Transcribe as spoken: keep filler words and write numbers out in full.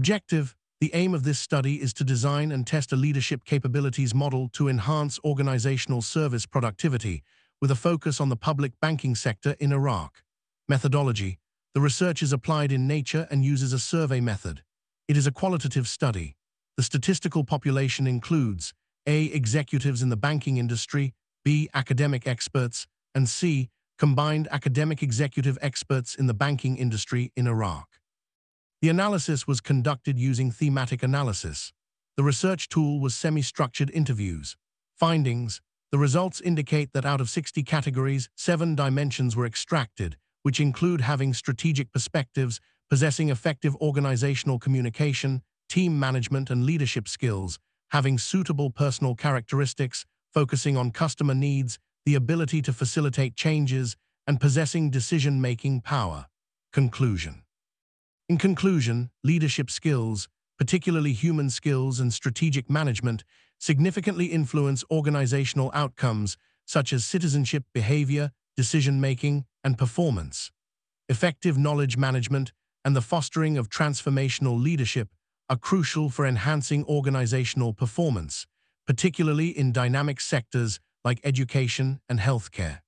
Objective: the aim of this study is to design and test a leadership capabilities model to enhance organizational service productivity, with a focus on the public banking sector in Iraq. Methodology: the research is applied in nature and uses a survey method. It is a qualitative study. The statistical population includes A. Executives in the banking industry, B. Academic experts, and C. Combined academic executive experts in the banking industry in Iraq. The analysis was conducted using thematic analysis. The research tool was semi-structured interviews. Findings: the results indicate that out of sixty categories, seven dimensions were extracted, which include having strategic perspectives, possessing effective organizational communication, team management and leadership skills, having suitable personal characteristics, focusing on customer needs, the ability to facilitate changes, and possessing decision-making power. Conclusion. In conclusion, leadership skills, particularly human skills and strategic management, significantly influence organizational outcomes such as citizenship behavior, decision-making, and performance. Effective knowledge management and the fostering of transformational leadership are crucial for enhancing organizational performance, particularly in dynamic sectors like education and healthcare.